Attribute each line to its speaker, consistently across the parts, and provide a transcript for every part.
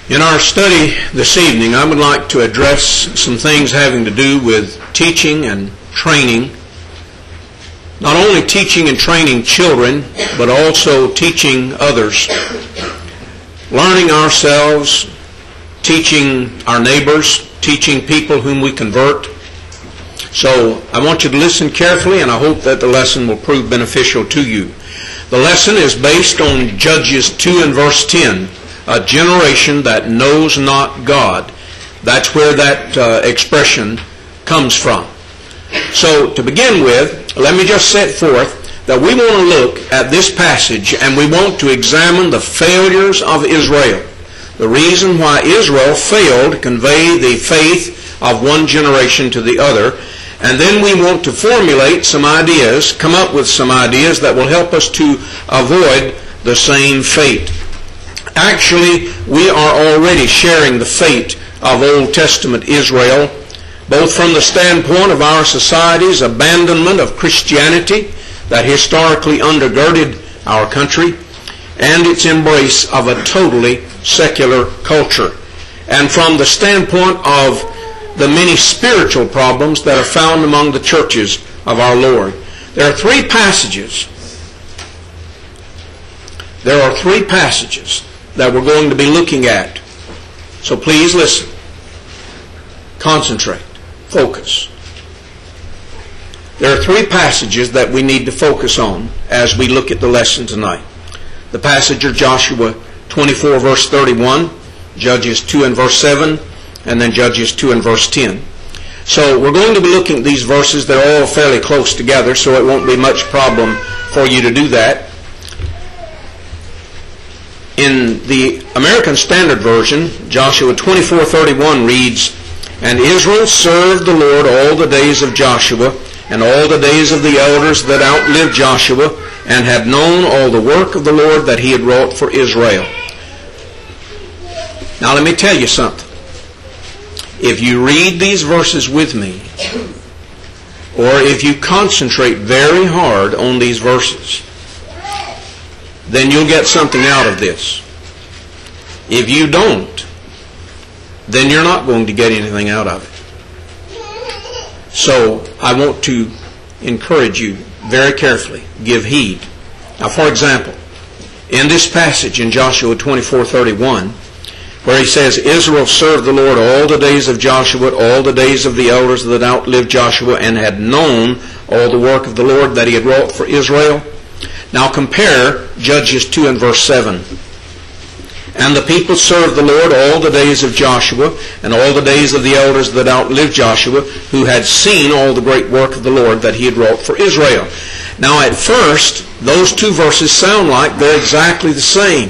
Speaker 1: In our study this evening, I would like to address some things having to do with teaching and training. Not only teaching and training children, but also teaching others. Learning ourselves, teaching our neighbors, teaching people whom we convert. So I want you to listen carefully, and I hope that the lesson will prove beneficial to you. The lesson is based on Judges 2 and verse 10. A generation that knows not God. That's where that expression comes from. So to begin with, let me just set forth that we want to look at this passage and we want to examine the failures of Israel. The reason why Israel failed to convey the faith of one generation to the other. And then we want to formulate some ideas, come up with some ideas that will help us to avoid the same fate. Actually, we are already sharing the fate of Old Testament Israel, both from the standpoint of our society's abandonment of Christianity that historically undergirded our country, and its embrace of a totally secular culture, and from the standpoint of the many spiritual problems that are found among the churches of our Lord. There are three passages that we're going to be looking at. So please listen. Concentrate. Focus. There are three passages that we need to focus on as we look at the lesson tonight. The passage of Joshua 24 verse 31, Judges 2 and verse 7, and then Judges 2 and verse 10. So we're going to be looking at these verses. They're all fairly close together, so it won't be much problem for you to do that. In the American Standard Version, Joshua 24:31 reads, "And Israel served the Lord all the days of Joshua, and all the days of the elders that outlived Joshua, and had known all the work of the Lord that he had wrought for Israel." Now let me tell you something. If you read these verses with me, or if you concentrate very hard on these verses, then you'll get something out of this. If you don't, then you're not going to get anything out of it. So I want to encourage you very carefully. Give heed. Now, for example, in this passage in Joshua 24:31, where he says, "Israel served the Lord all the days of Joshua, all the days of the elders that outlived Joshua, and had known all the work of the Lord that he had wrought for Israel." Now compare Judges 2 and verse 7. "And the people served the Lord all the days of Joshua, and all the days of the elders that outlived Joshua, who had seen all the great work of the Lord that he had wrought for Israel." Now at first, those two verses sound like they're exactly the same.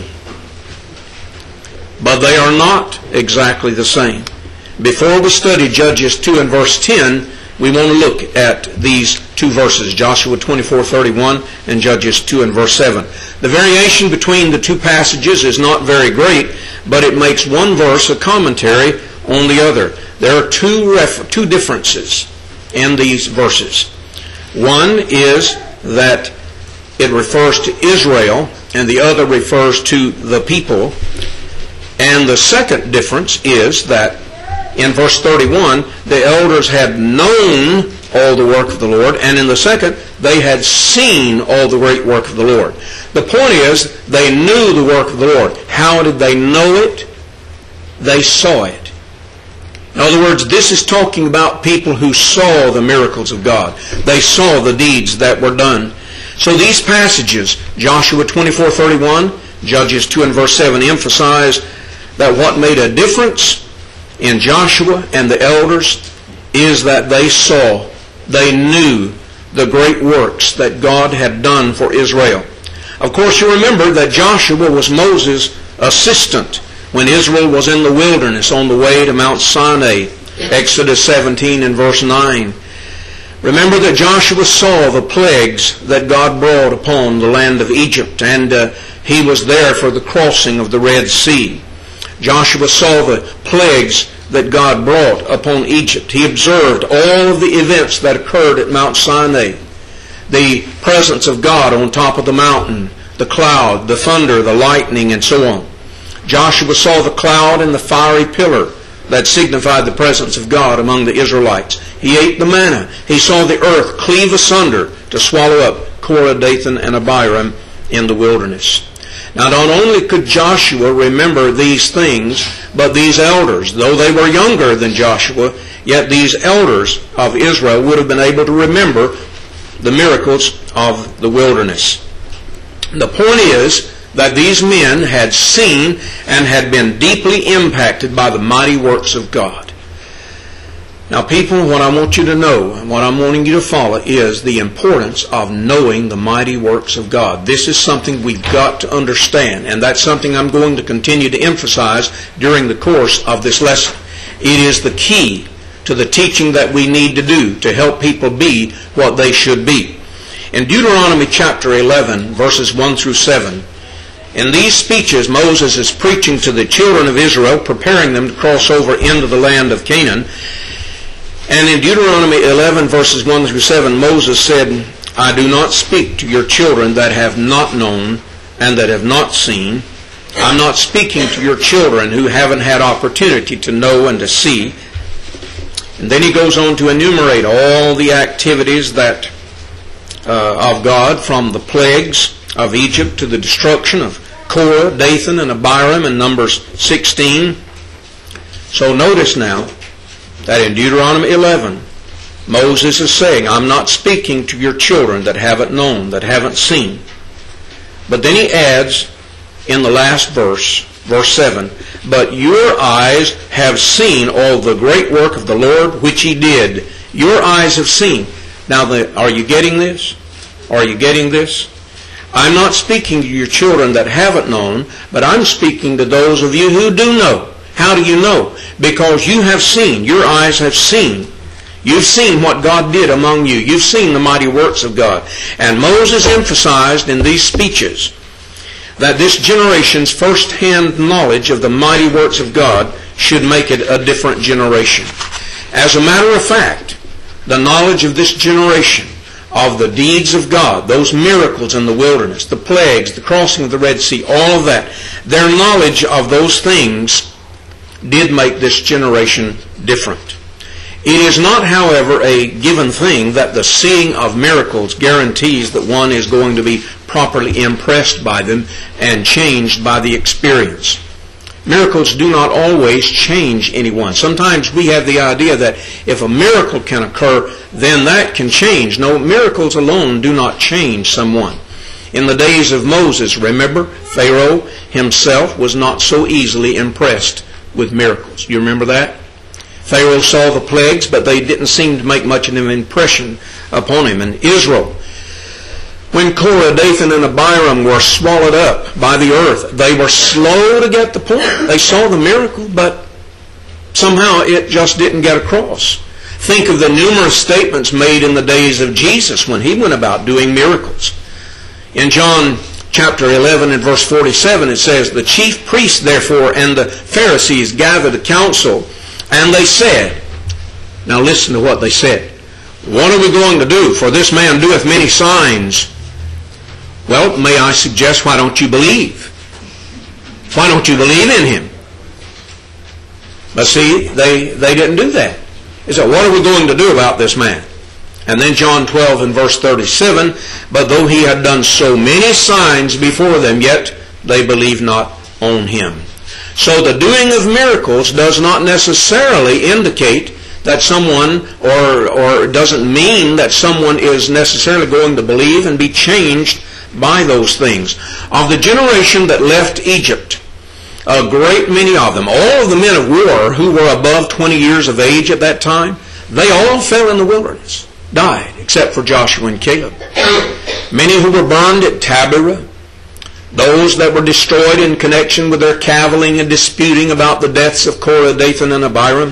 Speaker 1: But they are not exactly the same. Before we study Judges 2 and verse 10, we want to look at these two verses, Joshua 24:31 and Judges 2 and verse 7. The variation between the two passages is not very great, but it makes one verse a commentary on the other. There are two differences in these verses. One is that it refers to Israel, and the other refers to the people. And the second difference is that in verse 31, the elders had known all the work of the Lord, and in the second, they had seen all the great work of the Lord. The point is, they knew the work of the Lord. How did they know it? They saw it. In other words, this is talking about people who saw the miracles of God. They saw the deeds that were done. So these passages, Joshua 24:31, Judges 2 and verse 7, emphasize that what made a difference in Joshua and the elders is that they saw, they knew the great works that God had done for Israel. Of course, you remember that Joshua was Moses' assistant when Israel was in the wilderness on the way to Mount Sinai, Exodus 17 and verse 9. Remember that Joshua saw the plagues that God brought upon the land of Egypt, and he was there for the crossing of the Red Sea. Joshua saw the plagues that God brought upon Egypt. He observed all of the events that occurred at Mount Sinai. The presence of God on top of the mountain, the cloud, the thunder, the lightning, and so on. Joshua saw the cloud and the fiery pillar that signified the presence of God among the Israelites. He ate the manna. He saw the earth cleave asunder to swallow up Korah, Dathan, and Abiram in the wilderness. Now, not only could Joshua remember these things, but these elders, though they were younger than Joshua, yet these elders of Israel would have been able to remember the miracles of the wilderness. The point is that these men had seen and had been deeply impacted by the mighty works of God. Now, people, what I want you to know, and what I'm wanting you to follow, is the importance of knowing the mighty works of God. This is something we've got to understand, and that's something I'm going to continue to emphasize during the course of this lesson. It is the key to the teaching that we need to do to help people be what they should be. In Deuteronomy chapter 11, verses 1 through 7, in these speeches, Moses is preaching to the children of Israel, preparing them to cross over into the land of Canaan. And in Deuteronomy 11, verses 1 through 7, Moses said, I do not speak to your children that have not known and that have not seen. I'm not speaking to your children who haven't had opportunity to know and to see. And then he goes on to enumerate all the activities that of God, from the plagues of Egypt to the destruction of Korah, Dathan, and Abiram in Numbers 16. So notice now that in Deuteronomy 11, Moses is saying, I'm not speaking to your children that haven't known, that haven't seen. But then he adds in the last verse, verse 7, but your eyes have seen all the great work of the Lord which he did. Your eyes have seen. Now, are you getting this? Are you getting this? I'm not speaking to your children that haven't known, but I'm speaking to those of you who do know. How do you know? Because you have seen. Your eyes have seen. You've seen what God did among you. You've seen the mighty works of God. And Moses emphasized in these speeches that this generation's first-hand knowledge of the mighty works of God should make it a different generation. As a matter of fact, the knowledge of this generation of the deeds of God, those miracles in the wilderness, the plagues, the crossing of the Red Sea, all of that, their knowledge of those things did make this generation different. It is not, however, a given thing that the seeing of miracles guarantees that one is going to be properly impressed by them and changed by the experience. Miracles do not always change anyone. Sometimes we have the idea that if a miracle can occur, then that can change. No, miracles alone do not change someone. In the days of Moses, remember, Pharaoh himself was not so easily impressed with miracles. You remember that? Pharaoh saw the plagues, but they didn't seem to make much of an impression upon him. And Israel, when Korah, Dathan, and Abiram were swallowed up by the earth, they were slow to get the point. They saw the miracle, but somehow it just didn't get across. Think of the numerous statements made in the days of Jesus when he went about doing miracles. In John chapter 11 and verse 47, it says, the chief priests, therefore, and the Pharisees gathered a council, and they said, now listen to what they said. What are we going to do? For this man doeth many signs. Well, may I suggest, why don't you believe? Why don't you believe in him? But see, they didn't do that. They said, what are we going to do about this man? And then John 12 and verse 37, but though he had done so many signs before them, yet they believed not on him. So the doing of miracles does not necessarily indicate that someone, or doesn't mean that someone is necessarily going to believe and be changed by those things. Of the generation that left Egypt, a great many of them, all of the men of war who were above 20 years of age at that time, they all fell in the wilderness, died, except for Joshua and Caleb. Many who were burned at Taberah, those that were destroyed in connection with their cavilling and disputing about the deaths of Korah, Dathan, and Abiram.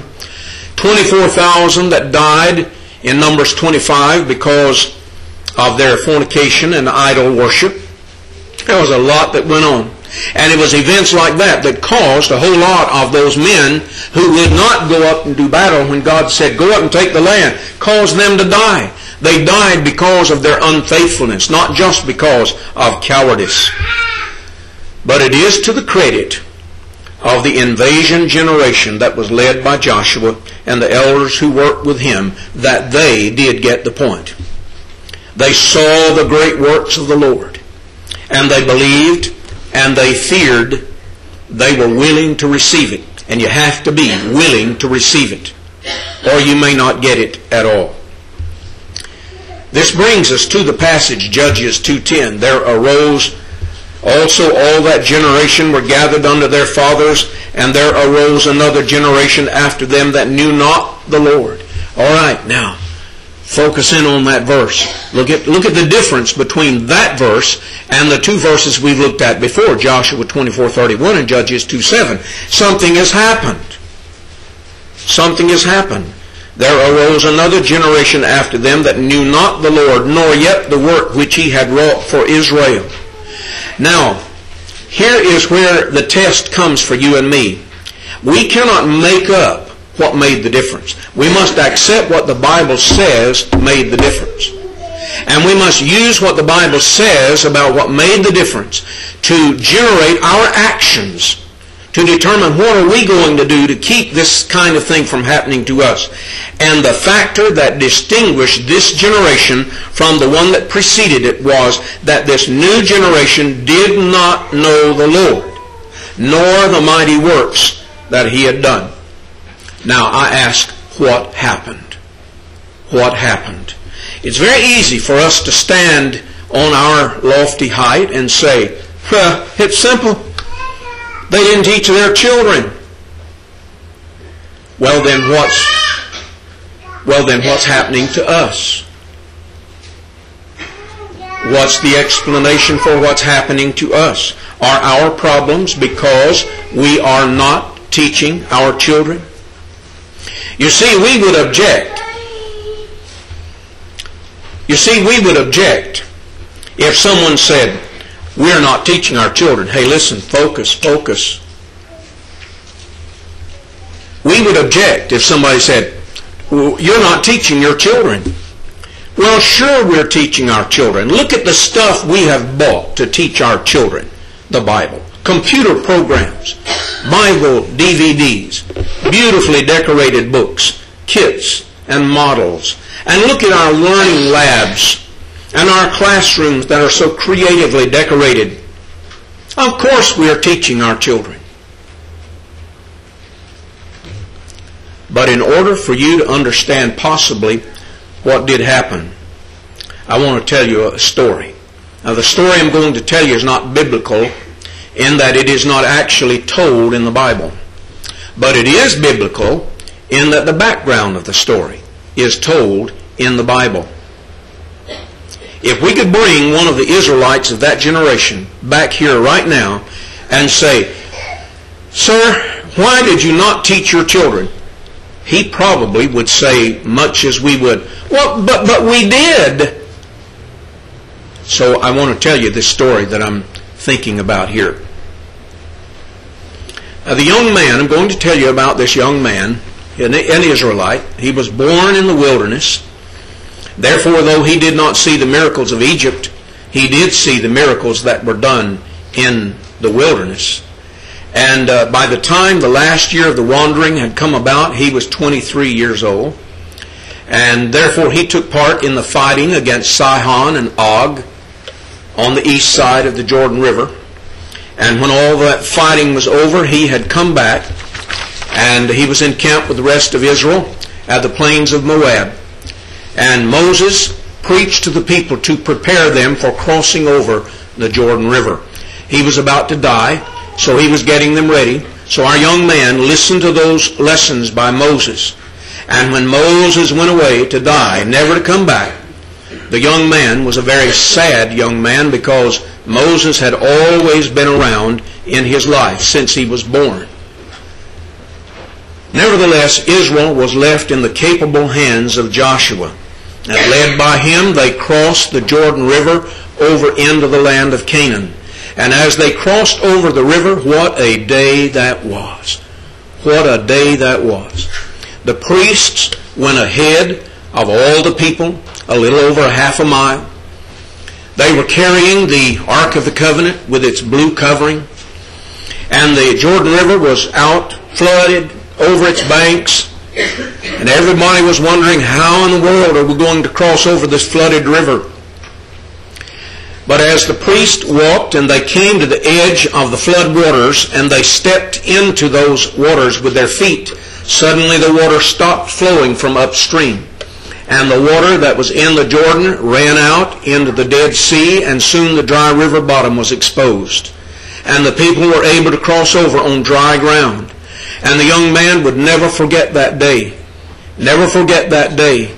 Speaker 1: 24,000 that died in Numbers 25 because of their fornication and idol worship. There was a lot that went on. And it was events like that that caused a whole lot of those men who would not go up and do battle when God said, go up and take the land, caused them to die. They died because of their unfaithfulness, not just because of cowardice. But it is to the credit of the invasion generation that was led by Joshua and the elders who worked with him, that they did get the point. They saw the great works of the Lord, and they believed, and they feared. They were willing to receive it. And you have to be willing to receive it, or you may not get it at all. This brings us to the passage, Judges 2:10. There arose also all that generation were gathered unto their fathers, and there arose another generation after them that knew not the Lord. All right, now, focus in on that verse. Look at the difference between that verse and the two verses we've looked at before, Joshua 24:31 and Judges 2:7. Something has happened. Something has happened. There arose another generation after them that knew not the Lord, nor yet the work which he had wrought for Israel. Now, here is where the test comes for you and me. We cannot make up what made the difference. We must accept what the Bible says made the difference. And we must use what the Bible says about what made the difference to generate our actions, to determine what are we going to do to keep this kind of thing from happening to us. And the factor that distinguished this generation from the one that preceded it was that this new generation did not know the Lord, nor the mighty works that he had done. Now I ask, what happened? What happened? It's very easy for us to stand on our lofty height and say, it's simple. They didn't teach their children. Well then what's happening to us? What's the explanation for what's happening to us? Are our problems because we are not teaching our children? You see, we would object. If someone said, we're not teaching our children. Hey, listen, focus. We would object if somebody said, well, you're not teaching your children. Well, sure we're teaching our children. Look at the stuff we have bought to teach our children the Bible. Computer programs, Bible DVDs, beautifully decorated books, kits and models. And look at our learning labs and our classrooms that are so creatively decorated. Of course we are teaching our children. But in order for you to understand possibly what did happen, I want to tell you a story. Now the story I'm going to tell you is not biblical in that it is not actually told in the Bible. But it is biblical in that the background of the story is told in the Bible. If we could bring one of the Israelites of that generation back here right now and say, sir, why did you not teach your children? He probably would say much as we would, well, but we did. So I want to tell you this story that I'm thinking about here. Now the young man, I'm going to tell you about this young man, an Israelite. He was born in the wilderness. Therefore, though he did not see the miracles of Egypt, he did see the miracles that were done in the wilderness. And by the time the last year of the wandering had come about, he was 23 years old. And therefore he took part in the fighting against Sihon and Og on the east side of the Jordan River. And when all that fighting was over, he had come back and he was in camp with the rest of Israel at the plains of Moab. And Moses preached to the people to prepare them for crossing over the Jordan River. He was about to die, so he was getting them ready. So our young man listened to those lessons by Moses. And when Moses went away to die, never to come back, the young man was a very sad young man because Moses had always been around in his life since he was born. Nevertheless, Israel was left in the capable hands of Joshua. And led by him, they crossed the Jordan River over into the land of Canaan. And as they crossed over the river, what a day that was. What a day that was. The priests went ahead of all the people, a little over a half a mile. They were carrying the Ark of the Covenant with its blue covering. And and the Jordan River was out, flooded over its banks, and everybody was wondering, how in the world are we going to cross over this flooded river? But as the priest walked and they came to the edge of the flood waters and they stepped into those waters with their feet, suddenly the water stopped flowing from upstream. And the water that was in the Jordan ran out into the Dead Sea, and soon the dry river bottom was exposed. And the people were able to cross over on dry ground. And the young man would never forget that day. Never forget that day.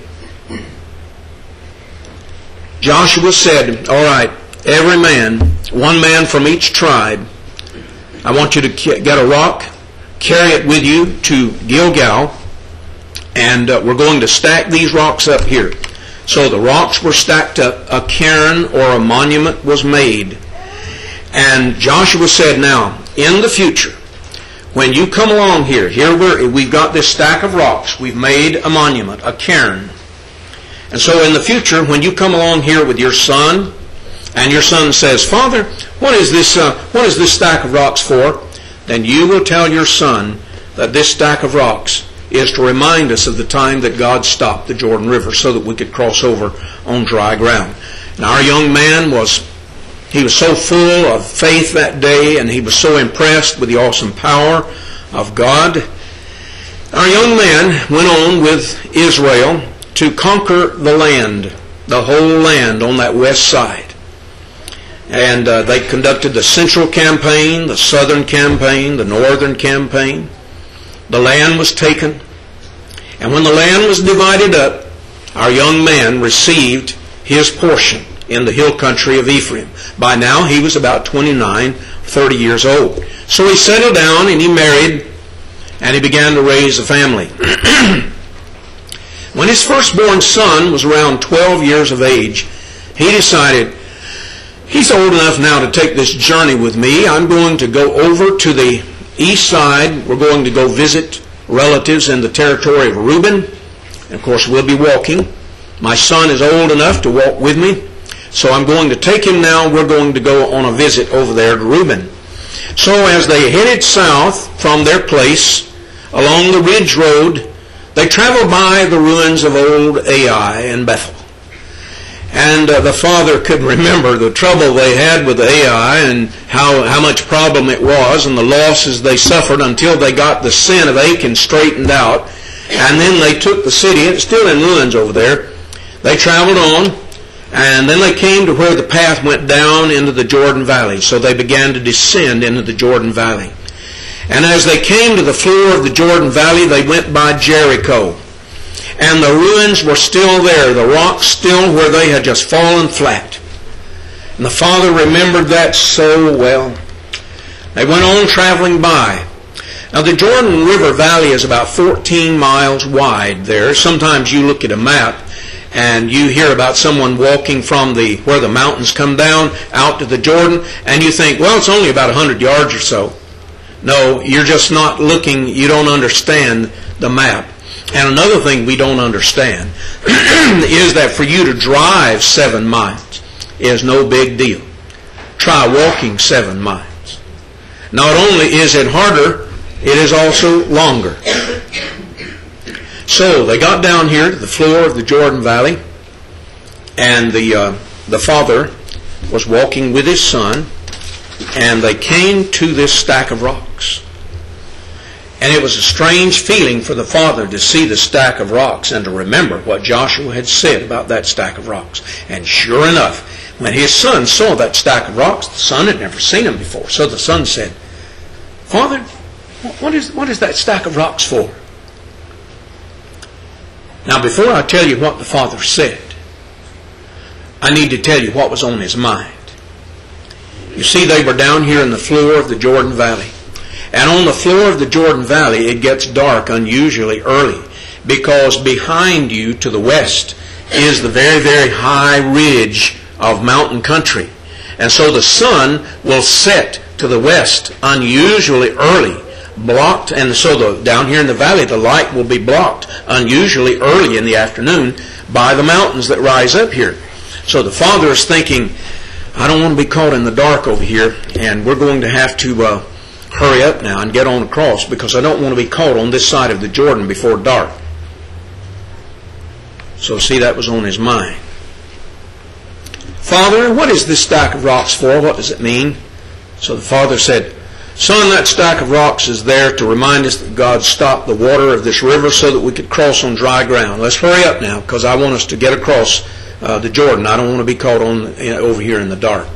Speaker 1: Joshua said, all right, every man, one man from each tribe, I want you to get a rock, carry it with you to Gilgal, and we're going to stack these rocks up here. So the rocks were stacked up, a cairn or a monument was made. And Joshua said, now, in the future, when you come along here we've got this stack of rocks, we've made a monument, a cairn. And so in the future, when you come along here with your son, and your son says, Father, what is this stack of rocks for? Then you will tell your son that this stack of rocks is to remind us of the time that God stopped the Jordan River so that we could cross over on dry ground. Now our young man was so full of faith that day, and he was so impressed with the awesome power of God. Our young man went on with Israel to conquer the land, the whole land on that west side. And they conducted the central campaign, the southern campaign, the northern campaign. The land was taken. And when the land was divided up, our young man received his portion in the hill country of Ephraim. By now he was about 29, 30 years old. So he settled down and he married, and he began to raise a family. When his firstborn son was around 12 years of age, he decided, he's old enough now to take this journey with me. I'm going to go over to the east side. We're going to go visit relatives in the territory of Reuben. And of course, we'll be walking. My son is old enough to walk with me. So I'm going to take him now. We're going to go on a visit over there to Reuben. So as they headed south from their place along the ridge road, they traveled by the ruins of old Ai and Bethel. And the father could remember the trouble they had with Ai and how much problem it was and the losses they suffered until they got the sin of Achan straightened out. And then they took the city. It's still in ruins over there. They traveled on, and then they came to where the path went down into the Jordan Valley. So they began to descend into the Jordan Valley. And as they came to the floor of the Jordan Valley, they went by Jericho. And the ruins were still there, the rocks still where they had just fallen flat. And the father remembered that so well. They went on traveling by. Now the Jordan River Valley is about 14 miles wide there. Sometimes you look at a map and you hear about someone walking from where the mountains come down out to the Jordan, and you think, well, it's only about 100 yards or so. No, you're just not looking, you don't understand the map. And another thing we don't understand is that for you to drive 7 miles is no big deal. Try walking 7 miles. Not only is it harder, it is also longer. So they got down here to the floor of the Jordan Valley, and the father was walking with his son, and they came to this stack of rocks. And it was a strange feeling for the father to see the stack of rocks and to remember what Joshua had said about that stack of rocks. And sure enough, when his son saw that stack of rocks, the son had never seen them before. So the son said, Father, what is that stack of rocks for? Now, before I tell you what the father said, I need to tell you what was on his mind. You see, they were down here in the floor of the Jordan Valley. And on the floor of the Jordan Valley, it gets dark unusually early, because behind you to the west is the very, very high ridge of mountain country. And so the sun will set to the west unusually early, blocked, and so down here in the valley the light will be blocked unusually early in the afternoon by the mountains that rise up here. So the father is thinking, I don't want to be caught in the dark over here, and we're going to have to hurry up now and get on across, because I don't want to be caught on this side of the Jordan before dark. So see, that was on his mind. Father, what is this stack of rocks for? What does it mean? So the father said, Son, that stack of rocks is there to remind us that God stopped the water of this river so that we could cross on dry ground. Let's hurry up now, because I want us to get across the Jordan. I don't want to be caught over here in the dark.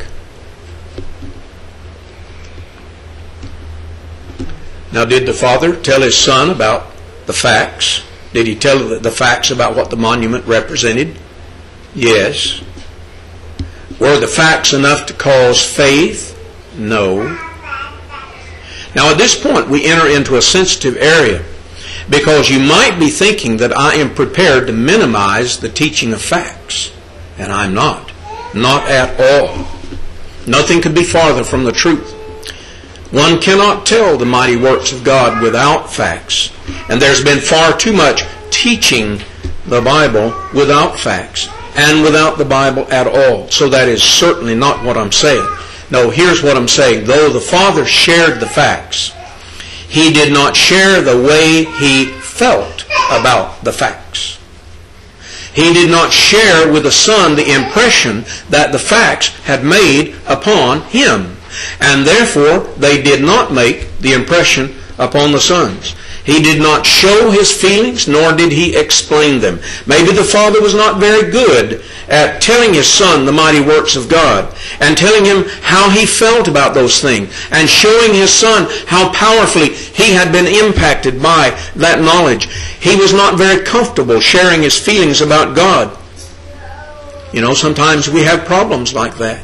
Speaker 1: Now, did the father tell his son about the facts? Did he tell the facts about what the monument represented? Yes. Were the facts enough to cause faith? No. Now, at this point, we enter into a sensitive area, because you might be thinking that I am prepared to minimize the teaching of facts, and I'm not. Not at all. Nothing could be farther from the truth. One cannot tell the mighty works of God without facts, and there's been far too much teaching the Bible without facts, and without the Bible at all. So that is certainly not what I'm saying. No, here's what I'm saying. Though the Father shared the facts, He did not share the way He felt about the facts. He did not share with the Son the impression that the facts had made upon Him. And therefore, they did not make the impression upon the sons. He did not show His feelings, nor did He explain them. Maybe the Father was not very good at telling His Son the mighty works of God, and telling him how He felt about those things, and showing His Son how powerfully he had been impacted by that knowledge. He was not very comfortable sharing his feelings about God. You know, sometimes we have problems like that.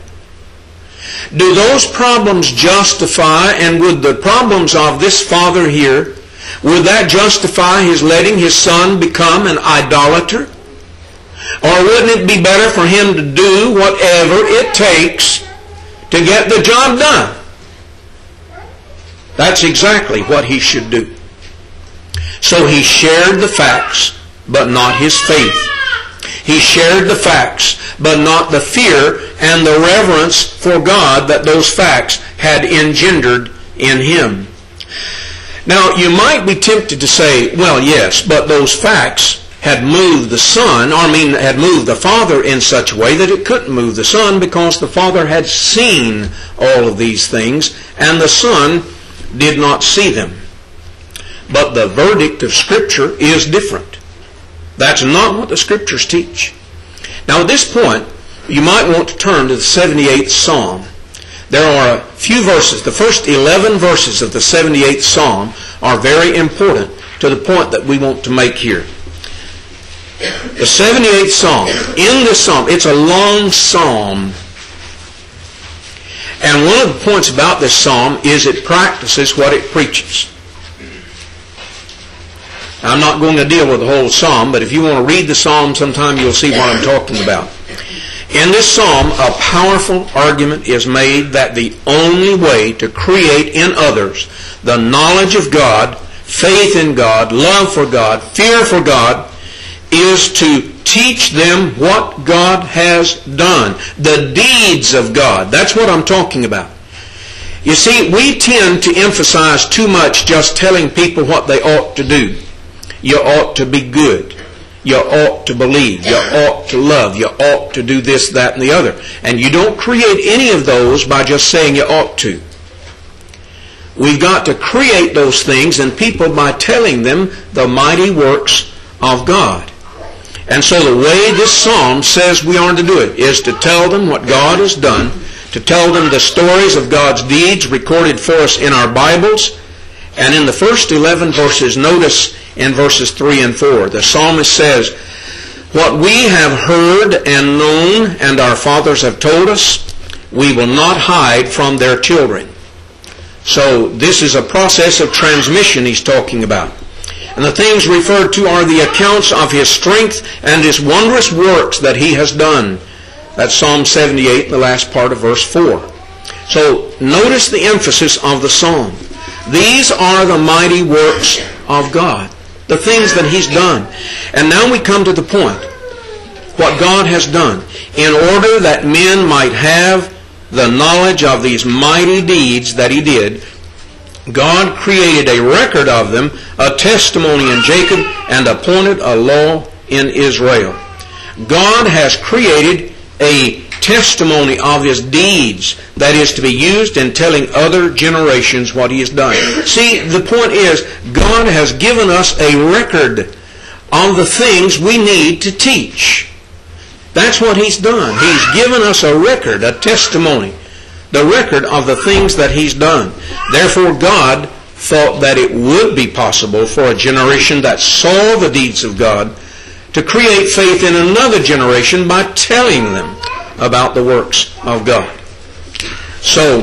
Speaker 1: Do those problems justify, and would the problems of this father here, would that justify his letting his son become an idolater? Or wouldn't it be better for him to do whatever it takes to get the job done? That's exactly what he should do. So he shared the facts, but not his faith. He shared the facts, but not the fear and the reverence for God that those facts had engendered in him. Now, you might be tempted to say, well, yes, but those facts had moved the Son, had moved the Father in such a way that it couldn't move the Son, because the Father had seen all of these things, and the Son did not see them. But the verdict of Scripture is different. That's not what the Scriptures teach. Now, at this point, you might want to turn to the 78th Psalm. There are a few verses. The first 11 verses of the 78th Psalm are very important to the point that we want to make here. The 78th Psalm. In this Psalm, it's a long Psalm. And one of the points about this Psalm is it practices what it preaches. I'm not going to deal with the whole Psalm, but if you want to read the Psalm sometime, you'll see what I'm talking about. In this Psalm, a powerful argument is made that the only way to create in others the knowledge of God, faith in God, love for God, fear for God, is to teach them what God has done. The deeds of God. That's what I'm talking about. You see, we tend to emphasize too much just telling people what they ought to do. You ought to be good. You ought to believe. You ought to love. You ought to do this, that, and the other. And you don't create any of those by just saying you ought to. We've got to create those things in people by telling them the mighty works of God. And so the way this Psalm says we are to do it is to tell them what God has done, to tell them the stories of God's deeds recorded for us in our Bibles. And in the first 11 verses, notice in verses 3 and 4, the psalmist says, "What we have heard and known and our fathers have told us, we will not hide from their children." So this is a process of transmission he's talking about. And the things referred to are the accounts of His strength and His wondrous works that He has done. That's Psalm 78, the last part of verse 4. So notice the emphasis of the psalm. These are the mighty works of God, the things that He's done. And now we come to the point, what God has done. In order that men might have the knowledge of these mighty deeds that He did, God created a record of them, a testimony in Jacob, and appointed a law in Israel. God has created a testimony of His deeds that is to be used in telling other generations what He has done. See, the point is, God has given us a record of the things we need to teach. That's what He's done. He's given us a record, a testimony, the record of the things that He's done. Therefore, God thought that it would be possible for a generation that saw the deeds of God to create faith in another generation by telling them about the works of God. So,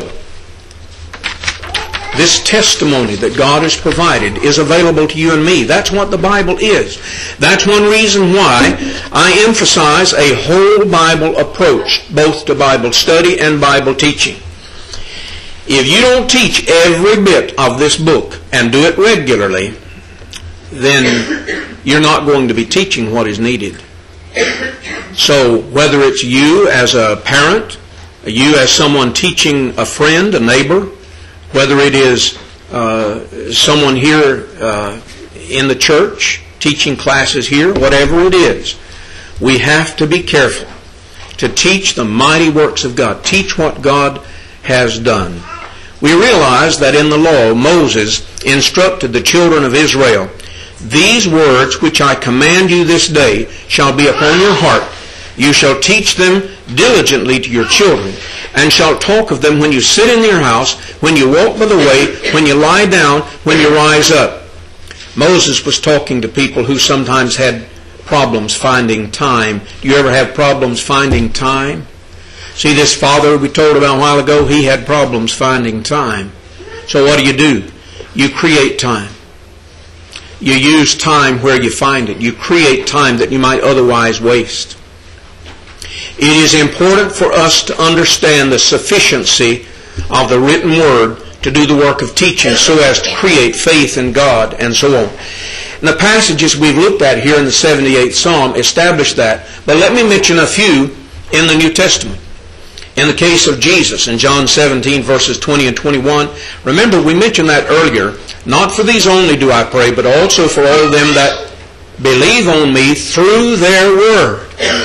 Speaker 1: this testimony that God has provided is available to you and me. That's what the Bible is. That's one reason why I emphasize a whole Bible approach, both to Bible study and Bible teaching. If you don't teach every bit of this book and do it regularly, then you're not going to be teaching what is needed. So whether it's you as a parent, you as someone teaching a friend, a neighbor, whether it is someone here in the church teaching classes here, whatever it is, we have to be careful to teach the mighty works of God. Teach what God has done. We realize that in the law, Moses instructed the children of Israel, "These words which I command you this day shall be upon your heart. You shall teach them diligently to your children, and shall talk of them when you sit in your house, when you walk by the way, when you lie down, when you rise up." Moses was talking to people who sometimes had problems finding time. Do you ever have problems finding time? See, this father we told about a while ago, he had problems finding time. So what do? You create time. You use time where you find it. You create time that you might otherwise waste. It is important for us to understand the sufficiency of the written word to do the work of teaching so as to create faith in God and so on. And the passages we've looked at here in the 78th Psalm establish that. But let me mention a few in the New Testament. In the case of Jesus, in John 17, verses 20 and 21, remember we mentioned that earlier, "Not for these only do I pray, but also for all them that believe on me through their word."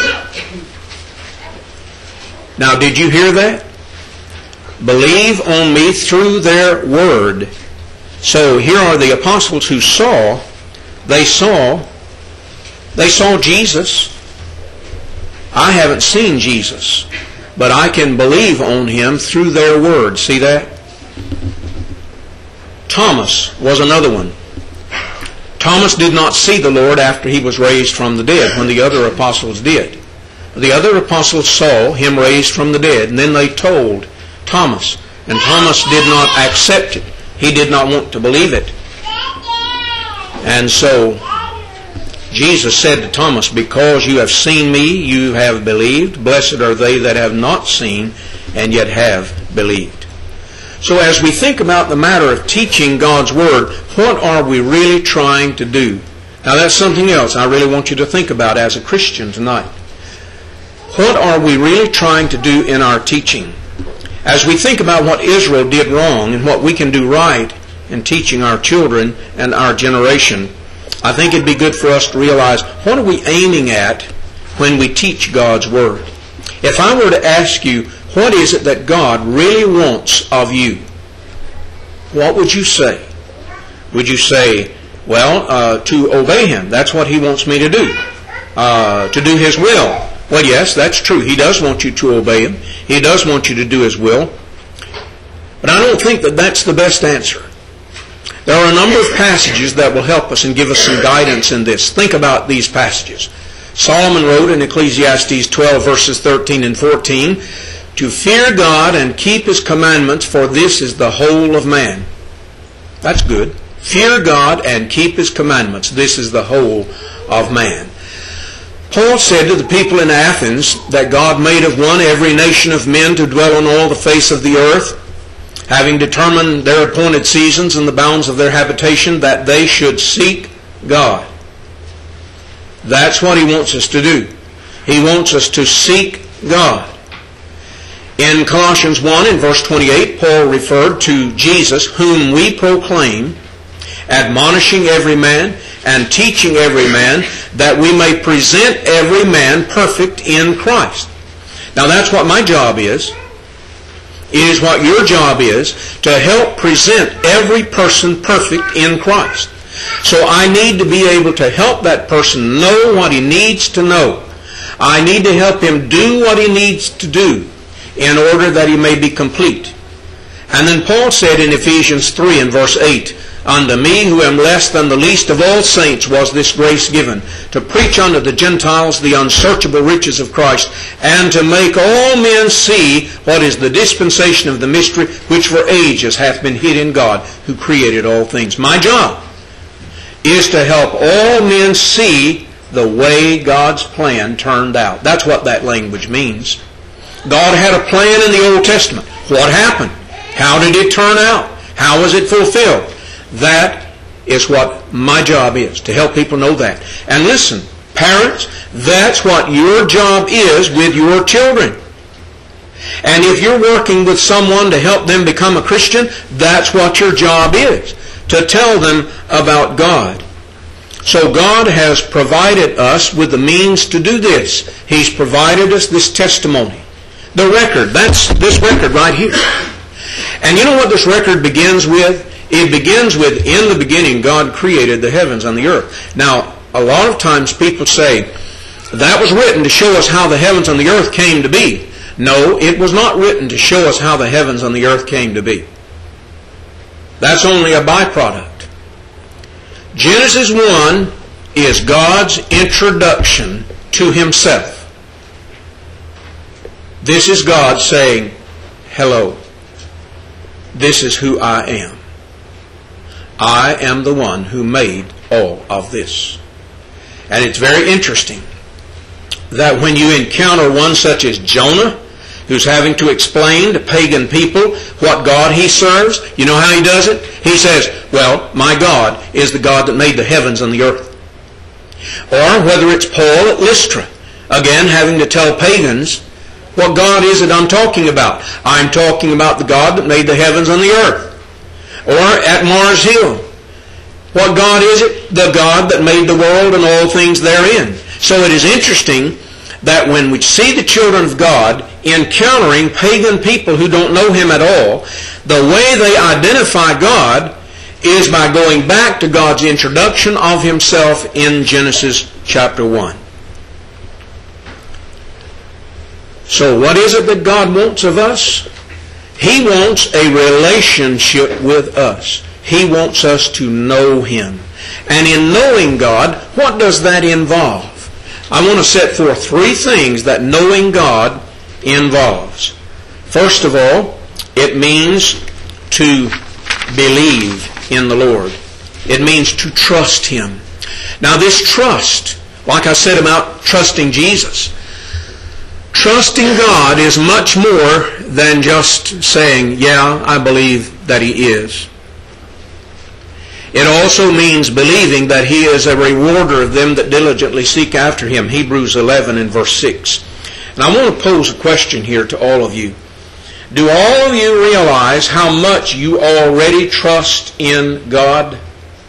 Speaker 1: Now, did you hear that? Believe on me through their word. So here are the apostles who saw Jesus. I haven't seen Jesus, but I can believe on Him through their word. See that? Thomas was another one. Thomas did not see the Lord after He was raised from the dead, when the other apostles did. The other apostles saw Him raised from the dead, and then they told Thomas, and Thomas did not accept it. He did not want to believe it. And so Jesus said to Thomas, "Because you have seen me, you have believed. Blessed are they that have not seen and yet have believed." So as we think about the matter of teaching God's Word, what are we really trying to do? Now that's something else I really want you to think about as a Christian tonight. What are we really trying to do in our teaching? As we think about what Israel did wrong and what we can do right in teaching our children and our generation, I think it'd be good for us to realize, what are we aiming at when we teach God's Word? If I were to ask you, what is it that God really wants of you? What would you say? Would you say, well, to obey Him. That's what He wants me to do. To do His will. Well, yes, that's true. He does want you to obey Him. He does want you to do His will. But I don't think that that's the best answer. There are a number of passages that will help us and give us some guidance in this. Think about these passages. Solomon wrote in Ecclesiastes 12, verses 13 and 14, "To fear God and keep His commandments, for this is the whole of man." That's good. Fear God and keep His commandments. This is the whole of man. Paul said to the people in Athens that God made of one every nation of men to dwell on all the face of the earth, having determined their appointed seasons and the bounds of their habitation, that they should seek God. That's what He wants us to do. He wants us to seek God. In Colossians 1 in verse 28, Paul referred to Jesus, whom we proclaim, admonishing every man and teaching every man, that we may present every man perfect in Christ. Now that's what my job is. It is what your job is, to help present every person perfect in Christ. So I need to be able to help that person know what he needs to know. I need to help him do what he needs to do in order that he may be complete. And then Paul said in Ephesians 3 and verse 8, "Unto me, who am less than the least of all saints, was this grace given, to preach unto the Gentiles the unsearchable riches of Christ, and to make all men see what is the dispensation of the mystery, which for ages hath been hid in God, who created all things." My job is to help all men see the way God's plan turned out. That's what that language means. God had a plan in the Old Testament. What happened? How did it turn out? How was it fulfilled? That is what my job is, to help people know that. And listen, parents, that's what your job is with your children. And if you're working with someone to help them become a Christian, that's what your job is, to tell them about God. So God has provided us with the means to do this. He's provided us this testimony. The record, that's this record right here. And you know what this record begins with? It begins with, in the beginning, God created the heavens and the earth. Now, a lot of times people say, that was written to show us how the heavens and the earth came to be. No, it was not written to show us how the heavens and the earth came to be. That's only a byproduct. Genesis 1 is God's introduction to Himself. This is God saying, hello, this is who I am. I am the one who made all of this. And it's very interesting that when you encounter one such as Jonah, who's having to explain to pagan people what God he serves, you know how he does it? He says, well, my God is the God that made the heavens and the earth. Or whether it's Paul at Lystra, again having to tell pagans, what God is it I'm talking about? I'm talking about the God that made the heavens and the earth. Or at Mars Hill, what God is it? The God that made the world and all things therein. So it is interesting that when we see the children of God encountering pagan people who don't know Him at all, the way they identify God is by going back to God's introduction of Himself in Genesis chapter 1. So what is it that God wants of us? He wants a relationship with us. He wants us to know Him. And in knowing God, what does that involve? I want to set forth three things that knowing God involves. First of all, it means to believe in the Lord. It means to trust Him. Now this trust, like I said about trusting Jesus, trusting God is much more than just saying, yeah, I believe that He is. It also means believing that He is a rewarder of them that diligently seek after Him. Hebrews 11 and verse 6. And I want to pose a question here to all of you. Do all of you realize how much you already trust in God?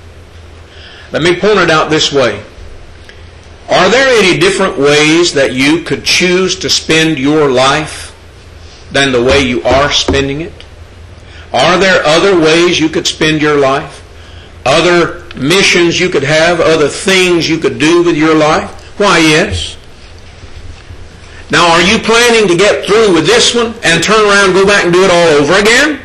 Speaker 1: Let me point it out this way. Are there any different ways that you could choose to spend your life than the way you are spending it? Are there other ways you could spend your life? Other missions you could have? Other things you could do with your life? Why, yes. Now, are you planning to get through with this one and turn around and go back and do it all over again?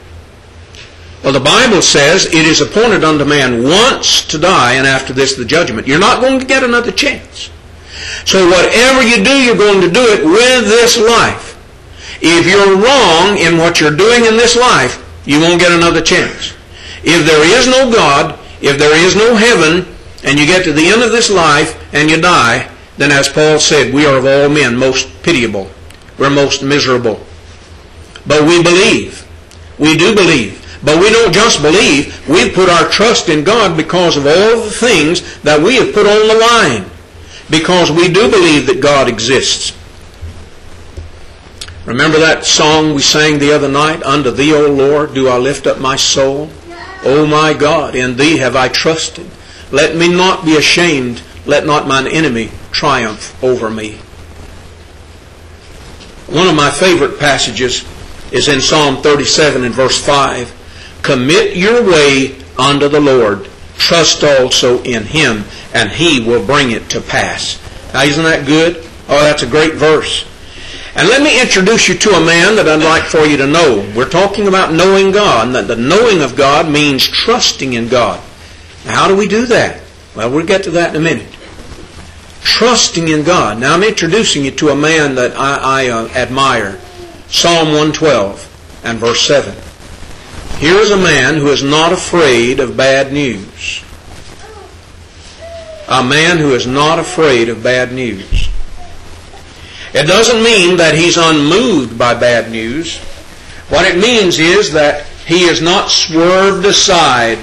Speaker 1: Well, the Bible says it is appointed unto man once to die, and after this the judgment. You're not going to get another chance. So whatever you do, you're going to do it with this life. If you're wrong in what you're doing in this life, you won't get another chance. If there is no God, if there is no heaven, and you get to the end of this life and you die, then as Paul said, we are of all men most pitiable. We're most miserable. But we believe. We do believe. But we don't just believe. We put our trust in God because of all the things that we have put on the line. Because we do believe that God exists. Remember that song we sang the other night? Unto Thee, O Lord, do I lift up my soul. O my God, in Thee have I trusted. Let me not be ashamed. Let not mine enemy triumph over me. One of my favorite passages is in Psalm 37 and verse 5. Commit your way unto the Lord. Trust also in Him, and He will bring it to pass. Now, isn't that good? Oh, that's a great verse. And let me introduce you to a man that I'd like for you to know. We're talking about knowing God, and that the knowing of God means trusting in God. Now, how do we do that? Well, we'll get to that in a minute. Trusting in God. Now, I'm introducing you to a man that I admire. Psalm 112 and verse 7. Here is a man who is not afraid of bad news. A man who is not afraid of bad news. It doesn't mean that he's unmoved by bad news. What it means is that he is not swerved aside.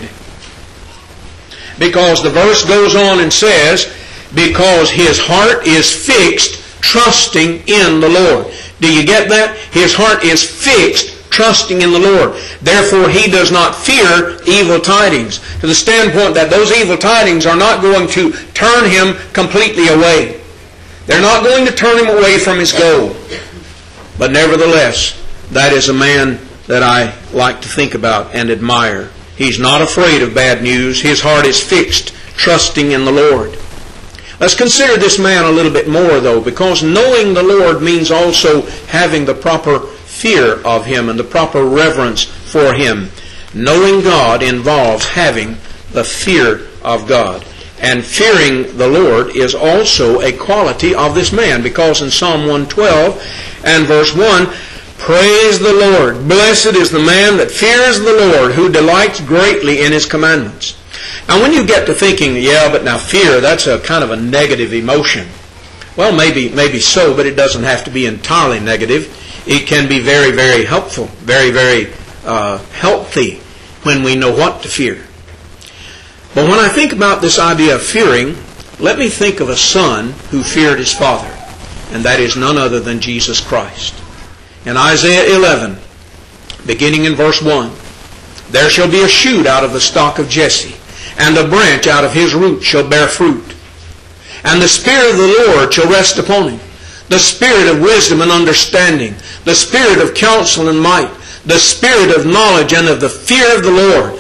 Speaker 1: Because the verse goes on and says, because his heart is fixed, trusting in the Lord. Do you get that? His heart is fixed, trusting in the Lord. Therefore, he does not fear evil tidings, to the standpoint that those evil tidings are not going to turn him completely away. They're not going to turn him away from his goal. But nevertheless, that is a man that I like to think about and admire. He's not afraid of bad news. His heart is fixed, trusting in the Lord. Let's consider this man a little bit more, though, because knowing the Lord means also having the proper fear of Him and the proper reverence for Him. Knowing God involves having the fear of God. And fearing the Lord is also a quality of this man, because in Psalm 112 and verse 1, praise the Lord. Blessed is the man that fears the Lord, who delights greatly in His commandments. Now when you get to thinking, yeah, but now fear, that's a kind of a negative emotion. Well, maybe so, but it doesn't have to be entirely negative. It can be very, very helpful, very, very healthy when we know what to fear. But when I think about this idea of fearing, let me think of a son who feared his father, and that is none other than Jesus Christ. In Isaiah 11, beginning in verse 1, there shall be a shoot out of the stock of Jesse, and a branch out of his root shall bear fruit. And the Spirit of the Lord shall rest upon him, the Spirit of wisdom and understanding, the Spirit of counsel and might, the Spirit of knowledge and of the fear of the Lord.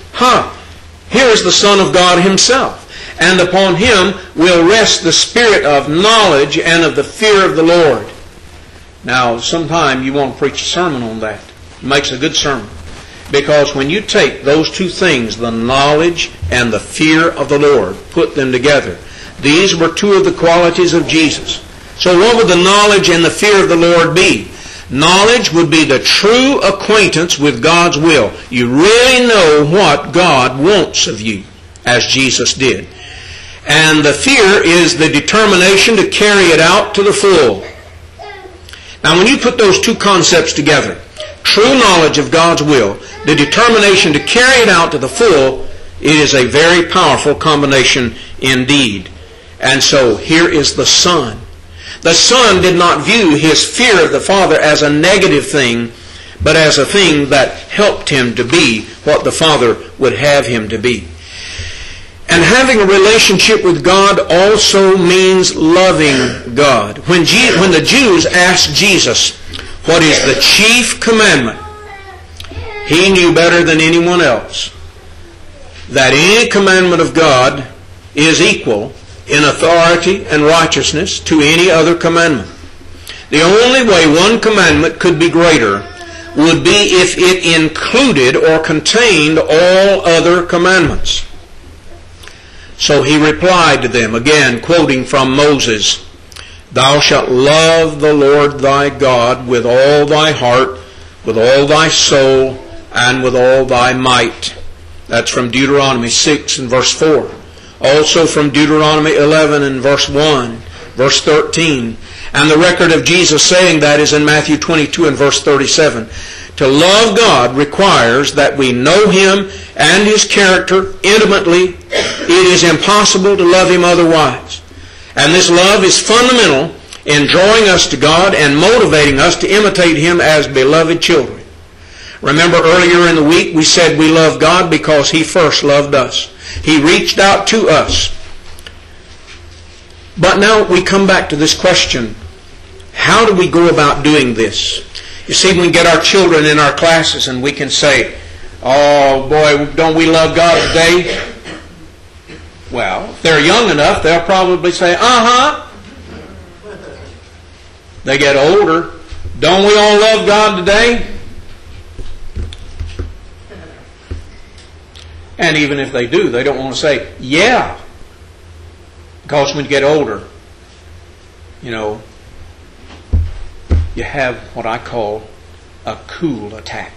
Speaker 1: Here is the Son of God Himself. And upon Him will rest the Spirit of knowledge and of the fear of the Lord. Now, sometime you want to preach a sermon on that. It makes a good sermon. Because when you take those two things, the knowledge and the fear of the Lord, put them together, these were two of the qualities of Jesus. So what would the knowledge and the fear of the Lord be? Knowledge would be the true acquaintance with God's will. You really know what God wants of you, as Jesus did. And the fear is the determination to carry it out to the full. Now when you put those two concepts together, true knowledge of God's will, the determination to carry it out to the full, it is a very powerful combination indeed. And so here is the Son. The Son did not view his fear of the Father as a negative thing, but as a thing that helped him to be what the Father would have him to be. And having a relationship with God also means loving God. When the Jews asked Jesus, what is the chief commandment? He knew better than anyone else that any commandment of God is equal in authority and righteousness to any other commandment. The only way one commandment could be greater would be if it included or contained all other commandments. So He replied to them, again quoting from Moses, Thou shalt love the Lord thy God with all thy heart, with all thy soul, and with all thy might. That's from Deuteronomy 6 and verse 4. Also from Deuteronomy 11 and verse 1, verse 13. And the record of Jesus saying that is in Matthew 22 and verse 37. To love God requires that we know Him and His character intimately. It is impossible to love Him otherwise. And this love is fundamental in drawing us to God and motivating us to imitate Him as beloved children. Remember earlier in the week we said we love God because He first loved us. He reached out to us. But now we come back to this question. How do we go about doing this? You see, we get our children in our classes and we can say, "Oh boy, don't we love God today?" Well, if they're young enough, they'll probably say, "Uh-huh." They get older. "Don't we all love God today?" And even if they do, they don't want to say, "Yeah." Because when you get older, you have what I call a cool attack.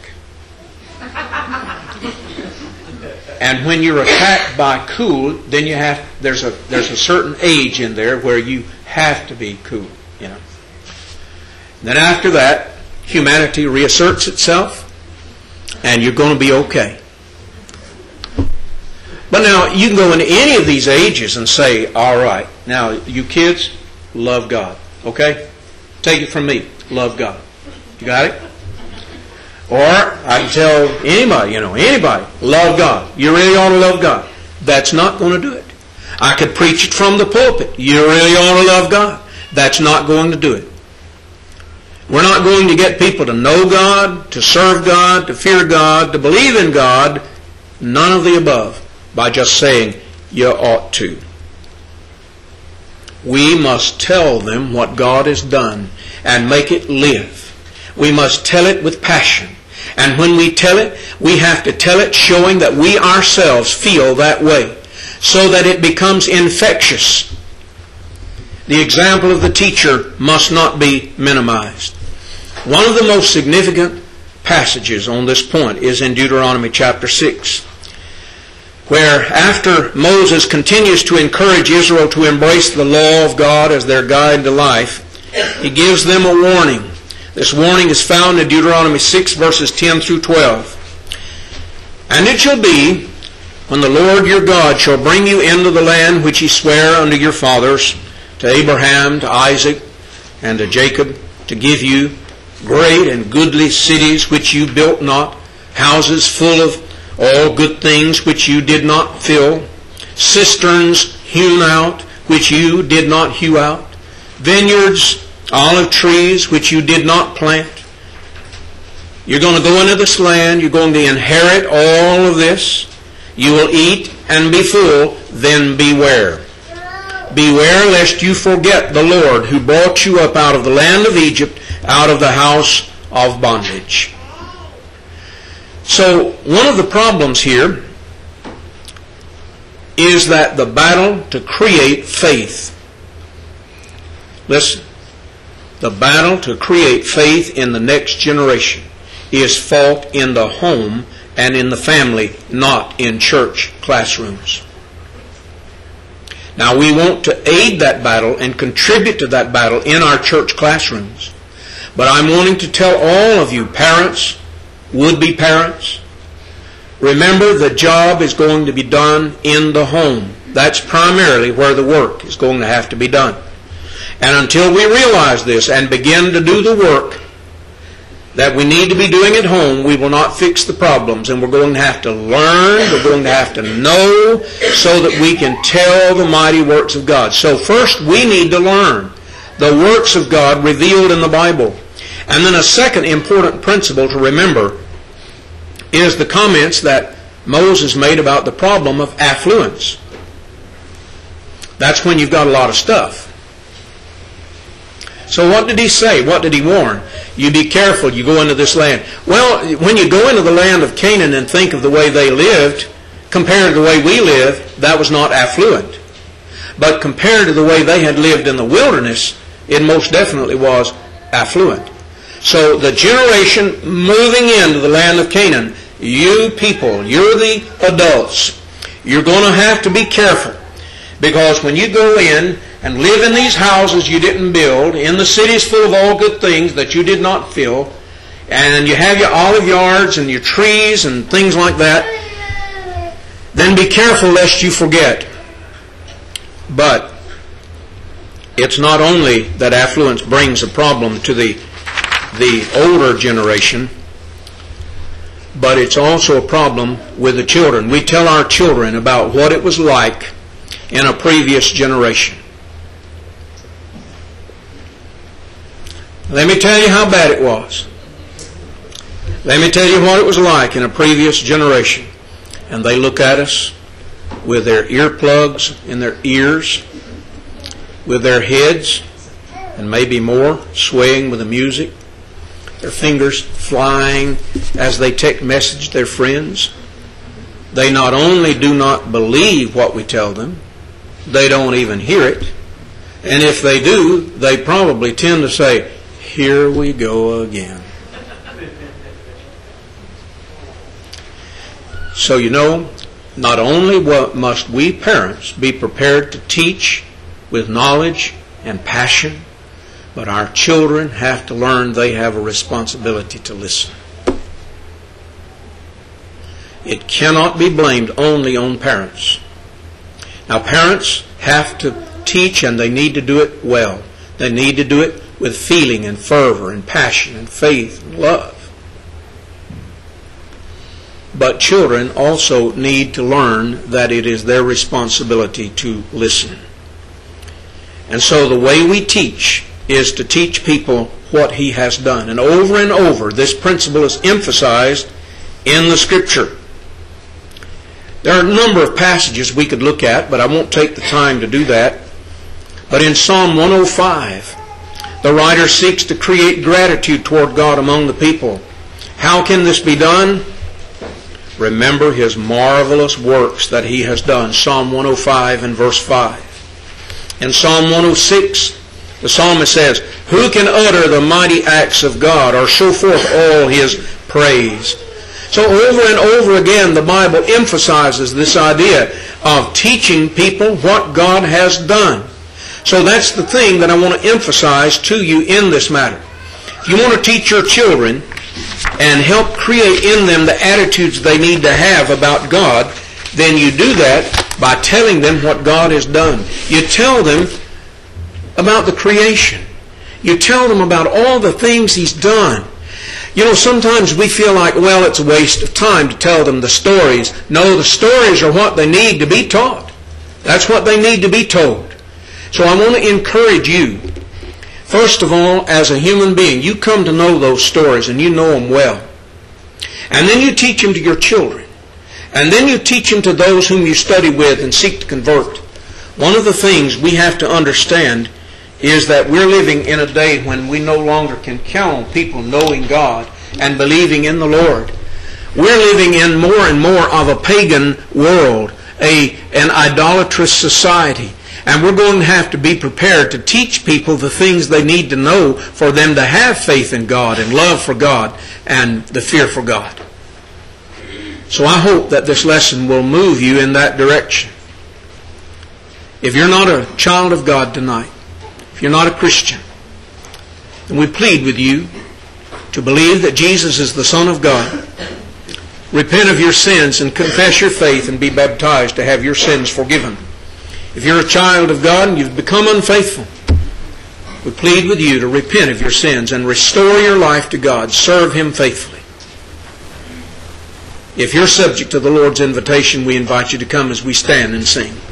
Speaker 1: And when you're attacked by cool, then there's a certain age in there where you have to be cool, Then after that, humanity reasserts itself, and you're going to be okay. But now, you can go into any of these ages and say, "All right, now you kids, love God." Okay? Take it from me. Love God. You got it? Or I can tell anybody, anybody, love God. You really ought to love God. That's not going to do it. I could preach it from the pulpit. You really ought to love God. That's not going to do it. We're not going to get people to know God, to serve God, to fear God, to believe in God. None of the above. By just saying, "You ought to." We must tell them what God has done and make it live. We must tell it with passion. And when we tell it, we have to tell it showing that we ourselves feel that way, so that it becomes infectious. The example of the teacher must not be minimized. One of the most significant passages on this point is in Deuteronomy chapter 6. Where after Moses continues to encourage Israel to embrace the law of God as their guide to life, he gives them a warning. This warning is found in Deuteronomy 6 verses 10 through 12. "And it shall be, when the Lord your God shall bring you into the land which He sware unto your fathers, to Abraham, to Isaac, and to Jacob, to give you great and goodly cities which you built not, houses full of all good things which you did not fill, cisterns hewn out which you did not hew out, vineyards, olive trees which you did not plant." You're going to go into this land, you're going to inherit all of this, you will eat and be full, then beware. Beware lest you forget the Lord who brought you up out of the land of Egypt, out of the house of bondage. So, one of the problems here is that the battle to create faith. Listen, the battle to create faith in the next generation is fought in the home and in the family, not in church classrooms. Now, we want to aid that battle and contribute to that battle in our church classrooms. But I'm wanting to tell all of you parents, would-be parents, remember the job is going to be done in the home. That's primarily where the work is going to have to be done. And until we realize this and begin to do the work that we need to be doing at home, we will not fix the problems, and we're going to have to learn, we're going to have to know, so that we can tell the mighty works of God. So first we need to learn the works of God revealed in the Bible. And then a second important principle to remember is the comments that Moses made about the problem of affluence. That's when you've got a lot of stuff. So what did he say? What did he warn? You be careful, you go into this land. Well, when you go into the land of Canaan and think of the way they lived, compared to the way we live, that was not affluent. But compared to the way they had lived in the wilderness, it most definitely was affluent. So the generation moving into the land of Canaan, you people, you're the adults, you're going to have to be careful. Because when you go in and live in these houses you didn't build, in the cities full of all good things that you did not fill, and you have your olive yards and your trees and things like that, then be careful lest you forget. But it's not only that affluence brings a problem to the older generation, but it's also a problem with the children. We tell our children about what it was like in a previous generation. Let me tell you how bad it was. Let me tell you what it was like in a previous generation. And they look at us with their earplugs in their ears, with their heads, and maybe more, swaying with the music, their fingers flying as they message their friends. They not only do not believe what we tell them, they don't even hear it. And if they do, they probably tend to say, "Here we go again." So not only must we parents be prepared to teach with knowledge and passion, but our children have to learn they have a responsibility to listen. It cannot be blamed only on parents. Now, parents have to teach, and they need to do it well. They need to do it with feeling and fervor and passion and faith and love. But children also need to learn that it is their responsibility to listen. And so the way we teach is to teach people what He has done. And over, this principle is emphasized in the Scripture. There are a number of passages we could look at, but I won't take the time to do that. But in Psalm 105, the writer seeks to create gratitude toward God among the people. How can this be done? Remember His marvelous works that He has done. Psalm 105 and verse 5. In Psalm 106, the psalmist says, "Who can utter the mighty acts of God or show forth all His praise?" So over and over again, the Bible emphasizes this idea of teaching people what God has done. So that's the thing that I want to emphasize to you in this matter. If you want to teach your children and help create in them the attitudes they need to have about God, then you do that by telling them what God has done. You tell them about the creation. You tell them about all the things He's done. Sometimes we feel like, well, it's a waste of time to tell them the stories. No, the stories are what they need to be taught. That's what they need to be told. So I want to encourage you, first of all, as a human being, you come to know those stories and you know them well. And then you teach them to your children. And then you teach them to those whom you study with and seek to convert. One of the things we have to understand is that we're living in a day when we no longer can count on people knowing God and believing in the Lord. We're living in more and more of a pagan world, an idolatrous society. And we're going to have to be prepared to teach people the things they need to know for them to have faith in God and love for God and the fear for God. So I hope that this lesson will move you in that direction. If you're not a child of God tonight, if you're not a Christian, then we plead with you to believe that Jesus is the Son of God. Repent of your sins and confess your faith and be baptized to have your sins forgiven. If you're a child of God and you've become unfaithful, we plead with you to repent of your sins and restore your life to God. Serve Him faithfully. If you're subject to the Lord's invitation, we invite you to come as we stand and sing.